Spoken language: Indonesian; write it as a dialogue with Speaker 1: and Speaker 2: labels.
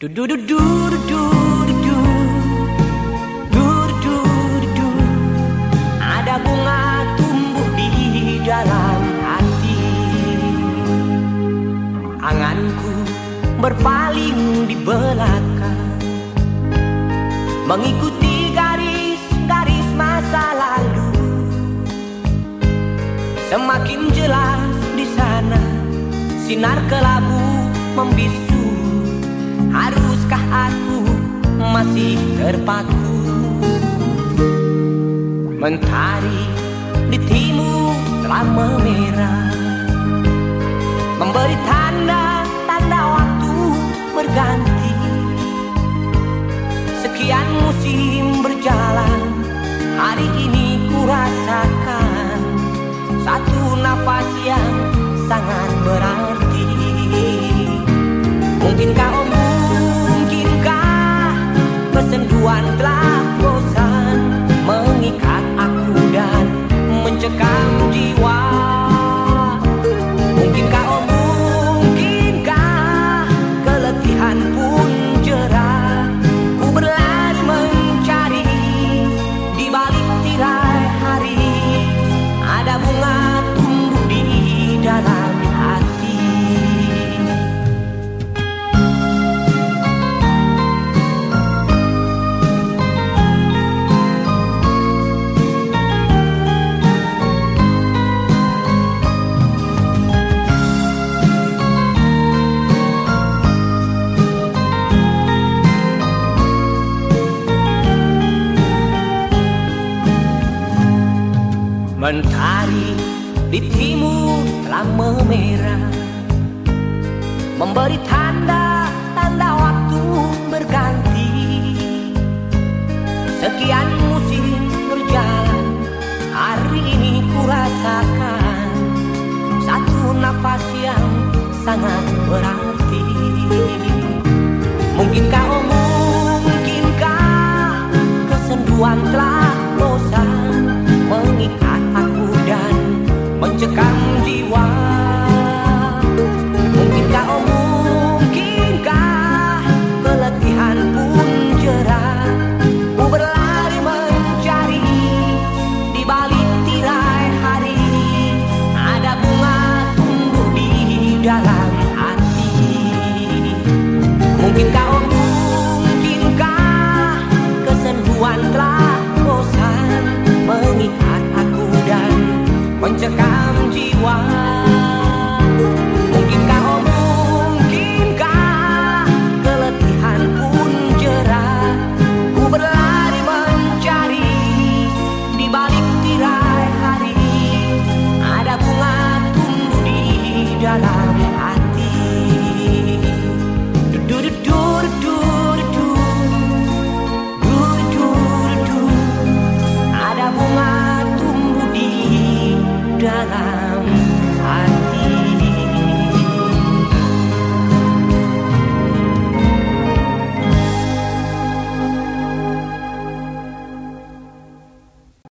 Speaker 1: Du du du du du du du du du du. Ada bunga tumbuh di dalam hati. Anganku berpaling di belakang, mengikuti garis-garis masa lalu. Semakin jelas di sana sinar kelabu membisu. Haruskah aku masih terpaku? Mentari di timur telah memerah, memberi tanda waktu berganti. Sekian musim berjalan, hari ini ku rasakan satu nafas yang sangat berarti. Mungkinkah kesenduan telah bosan mengikat aku dan mencekam jiwa. Mungkinkah keletihan pun jerah, ku berlari mencari di balik tirai hari. Ada bunga tumbuh di dalam hati. Mentari di timur telah memerah, memberi tanda waktu berganti. Sekian musim berjalan, hari ini ku rasakan satu nafas yang sangat berarti. Mungkinkah